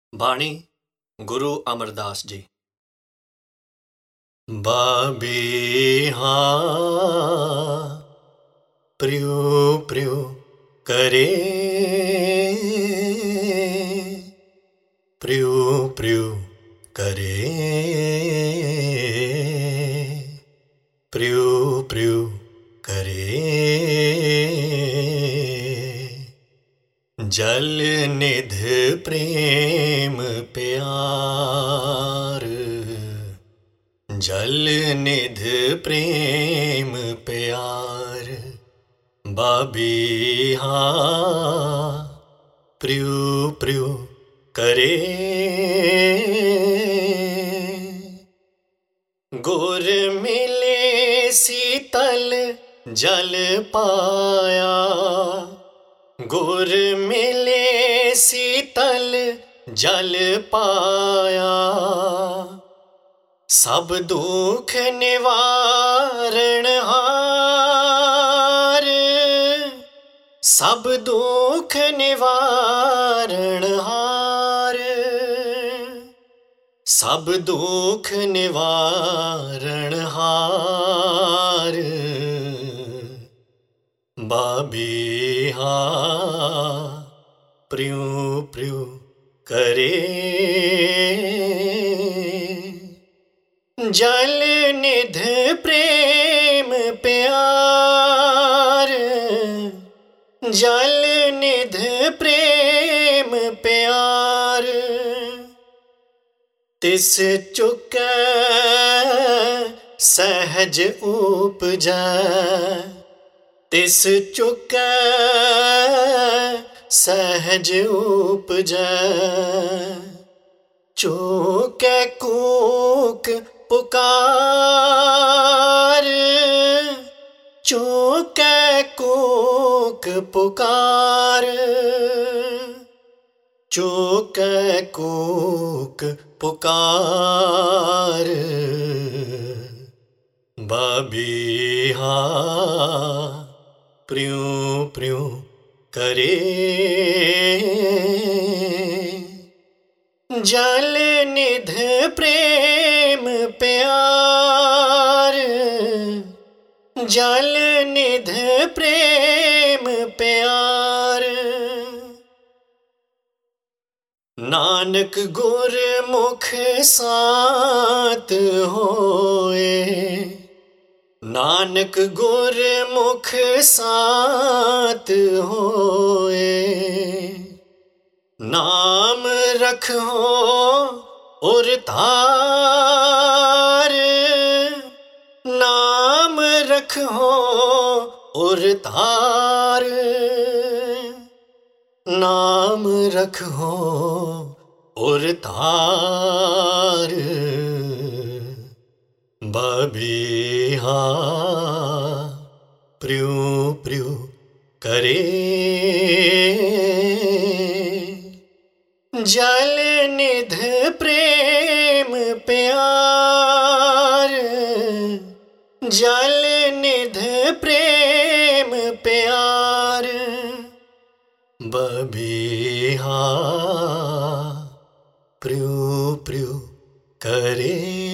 ਬਾਣੀ ਗੁਰੂ ਅਮਰਦਾਸ ਜੀ। ਬਾਬੇ ਹਾਂ ਪ੍ਰਿਉ ਪ੍ਰਿਉ ਕਰੇ, ਪ੍ਰਿਉ ਪ੍ਰਿਉ ਕਰੇ, ਪ੍ਰਿਉ ਪ੍ਰਿਉ ਕਰੇ। जल निध प्रेम प्यार, जल निध प्रेम प्यार। बाबी हाँ प्रियु प्रियु करे, गुर मिले शीतल जल पाया, गुर मिले शीतल जल पाया। सब दुख निवारण हार, सब दुख निवारण हार, सब दुख निवारण हार। बाबी हाँ प्रियु प्रियु करे, जल निध प्रेम प्यार, जल निध प्रेम प्यार। तिस चुकै सहज उपजै, तिस चुकै सहज उपजै। चुकै कूक पुकार, चुकै कूक पुकार, चुकै कूक पुकार। बाबी हाँ प्रियु प्रियु करे, जल निध प्रेम प्यार, जल निध प्रेम प्यार। नानक गुर मुख सात होए, नानक गुर मुख सात होए। नाम रखो उर तार, नाम रखो उर तार, नाम रखो उर तार। बाबी हाँ प्रियु प्रियु करे, जल निध प्रेम प्यार, जल निध प्रेम प्यार। बाबी हाँ प्रियु प्रियु करे।